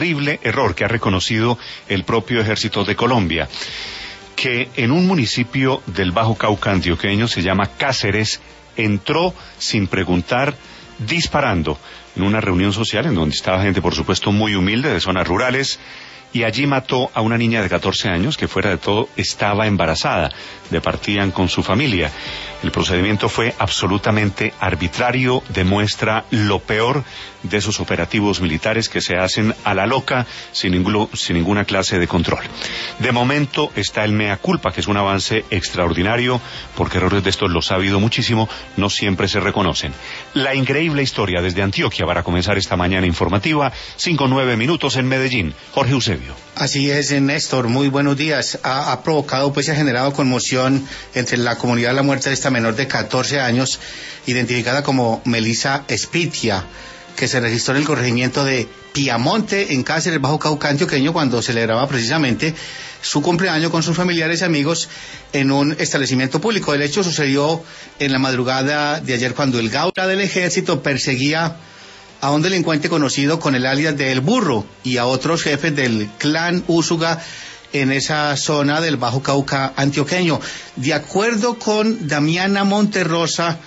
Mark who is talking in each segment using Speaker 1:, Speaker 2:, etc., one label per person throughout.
Speaker 1: terrible error que ha reconocido el propio Ejército de Colombia, que en un municipio del Bajo Cauca antioqueño, se llama Cáceres, entró sin preguntar, disparando en una reunión social en donde estaba gente, por supuesto, muy humilde, de zonas rurales, y allí mató a una niña de 14 años que, fuera de todo, estaba embarazada. Departían con su familia. El procedimiento fue absolutamente arbitrario, demuestra lo peor de esos operativos militares que se hacen a la loca, sin ninguna clase de control. De momento está el mea culpa, que es un avance extraordinario, porque errores de estos los ha habido muchísimo, no siempre se reconocen. La increíble historia desde Antioquia para comenzar esta mañana informativa, 5:09 en Medellín. Jorge Eusebio.
Speaker 2: Así es, Néstor, muy buenos días. Ha provocado, pues, ha generado conmoción entre la comunidad la muerte de esta menor de 14 años, identificada como Melissa Espitia, que se registró en el corregimiento de Piamonte, en Cáceres, Bajo Cauca antioqueño, cuando celebraba precisamente su cumpleaños con sus familiares y amigos en un establecimiento público. El hecho sucedió en la madrugada de ayer, cuando el Gaula del Ejército perseguía a un delincuente conocido con el alias de El Burro y a otros jefes del clan Úsuga en esa zona del Bajo Cauca antioqueño. De acuerdo con Damiana Monterrosa,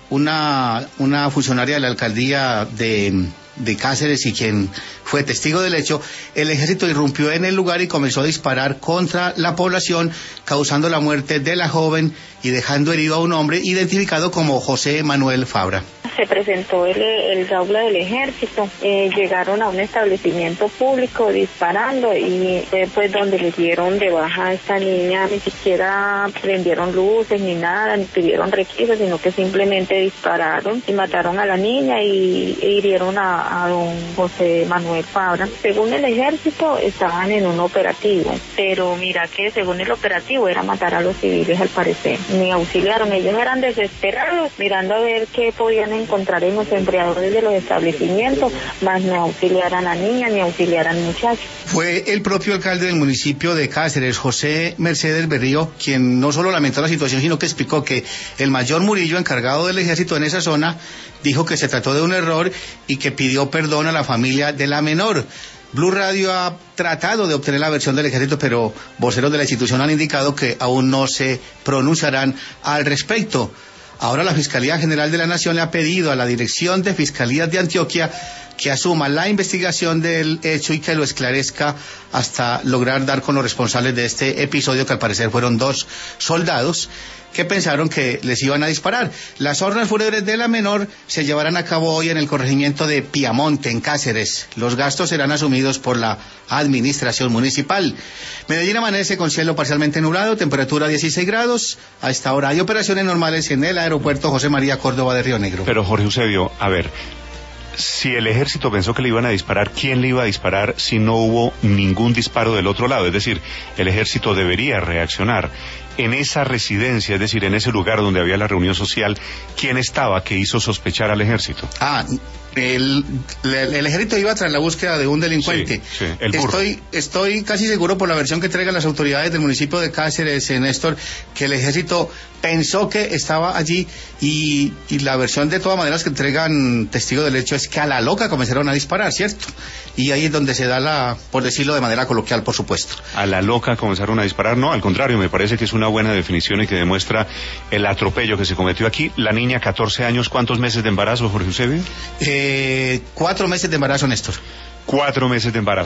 Speaker 2: una funcionaria de la alcaldía de Cáceres y quien fue testigo del hecho, el ejército irrumpió en el lugar y comenzó a disparar contra la población, causando la muerte de la joven y dejando herido a un hombre identificado como José Manuel Fabra.
Speaker 3: Se presentó el Gaula del Ejército, llegaron a un establecimiento público disparando y pues donde le dieron de baja a esta niña, ni siquiera prendieron luces ni nada, ni pidieron requisas, sino que simplemente dispararon y mataron a la niña y hirieron a don José Manuel Fabra. Según el ejército estaban en un operativo, pero mira que según el operativo era matar a los civiles, al parecer. Ni auxiliaron, ellos eran desesperados mirando a ver qué podían encontrar en los empleadores de los establecimientos, más no auxiliar a la niña ni auxiliar al muchacho.
Speaker 2: Fue el propio alcalde del municipio de Cáceres, José Mercedes Berrío, quien no solo lamentó la situación, sino que explicó que el mayor Murillo, encargado del ejército en esa zona, dijo que se trató de un error y que pidió perdón a la familia de la menor. Blue Radio ha tratado de obtener la versión del ejército, pero voceros de la institución han indicado que aún no se pronunciarán al respecto. Ahora la Fiscalía General de la Nación le ha pedido a la Dirección de Fiscalías de Antioquia que asuma la investigación del hecho y que lo esclarezca hasta lograr dar con los responsables de este episodio, que al parecer fueron 2 soldados que pensaron que les iban a disparar. Las órdenes fúnebres de la menor se llevarán a cabo hoy en el corregimiento de Piamonte, en Cáceres. Los gastos serán asumidos por la administración municipal. Medellín amanece con cielo parcialmente nublado, temperatura 16 grados. A esta hora hay operaciones normales en el aeropuerto José María Córdoba de Río Negro.
Speaker 1: Pero Jorge Eusebio, a ver, si el ejército pensó que le iban a disparar, ¿quién le iba a disparar si no hubo ningún disparo del otro lado? Es decir, el ejército debería reaccionar. En esa residencia, es decir, en ese lugar donde había la reunión social, ¿quién estaba que hizo sospechar al ejército?
Speaker 2: El ejército iba tras la búsqueda de un delincuente.
Speaker 1: Sí, el burro.
Speaker 2: Estoy casi seguro, por la versión que entregan las autoridades del municipio de Cáceres, Néstor, que el ejército pensó que estaba allí y la versión de todas maneras que entregan testigos del hecho es que a la loca comenzaron a disparar, ¿cierto? Y ahí es donde se da por decirlo de manera coloquial, por supuesto.
Speaker 1: A la loca comenzaron a disparar, no, al contrario, me parece que es una buena definición y que demuestra el atropello que se cometió aquí. La niña, 14 años, ¿cuántos meses de embarazo, Jorge Eusebio?
Speaker 2: 4 meses de embarazo, Néstor.
Speaker 1: 4 meses de embarazo.